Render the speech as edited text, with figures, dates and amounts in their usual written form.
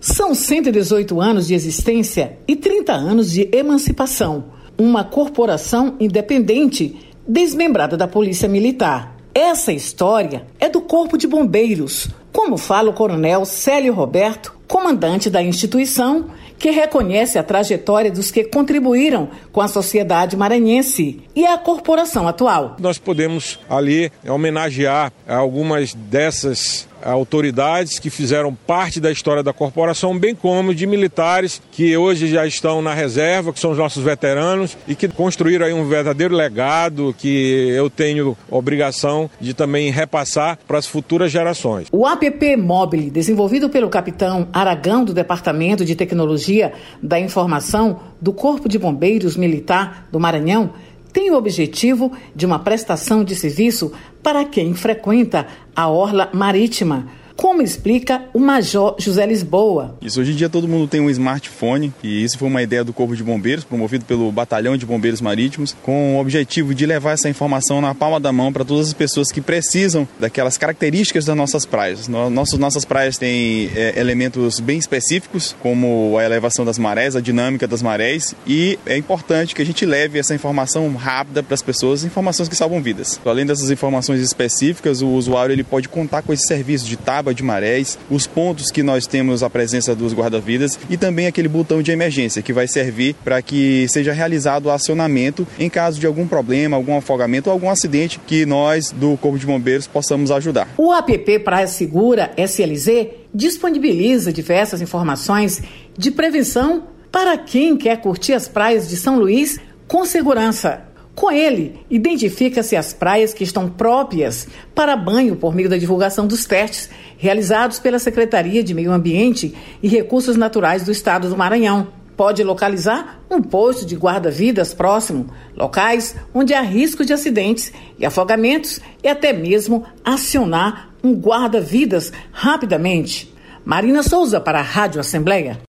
São 118 anos de existência e 30 anos de emancipação. Uma corporação independente desmembrada da Polícia Militar. Essa história é do Corpo de Bombeiros, como fala o coronel Célio Roberto, comandante da instituição, que reconhece a trajetória dos que contribuíram com a sociedade maranhense e a corporação atual. Nós podemos ali homenagear algumas dessas autoridades que fizeram parte da história da corporação, bem como de militares que hoje já estão na reserva, que são os nossos veteranos e que construíram aí um verdadeiro legado que eu tenho obrigação de também repassar para as futuras gerações. O APP Mobile, desenvolvido pelo capitão Aragão do Departamento de Tecnologia da Informação do Corpo de Bombeiros Militar do Maranhão, tem o objetivo de uma prestação de serviço para quem frequenta a orla marítima, como explica o Major José Lisboa. Hoje em dia todo mundo tem um smartphone e isso foi uma ideia do Corpo de Bombeiros, promovido pelo Batalhão de Bombeiros Marítimos, com o objetivo de levar essa informação na palma da mão para todas as pessoas que precisam daquelas características das nossas praias. Nossas praias têm elementos bem específicos, como a elevação das marés, a dinâmica das marés, e é importante que a gente leve essa informação rápida para as pessoas, informações que salvam vidas. Além dessas informações específicas, o usuário ele pode contar com esse serviço de tábua de marés, os pontos que nós temos a presença dos guarda-vidas e também aquele botão de emergência que vai servir para que seja realizado o acionamento em caso de algum problema, algum afogamento ou algum acidente que nós do Corpo de Bombeiros possamos ajudar. O APP Praia Segura SLZ disponibiliza diversas informações de prevenção para quem quer curtir as praias de São Luís com segurança. Com ele, identifica-se as praias que estão próprias para banho por meio da divulgação dos testes realizados pela Secretaria de Meio Ambiente e Recursos Naturais do Estado do Maranhão. Pode localizar um posto de guarda-vidas próximo, locais onde há risco de acidentes e afogamentos e até mesmo acionar um guarda-vidas rapidamente. Marina Souza para a Rádio Assembleia.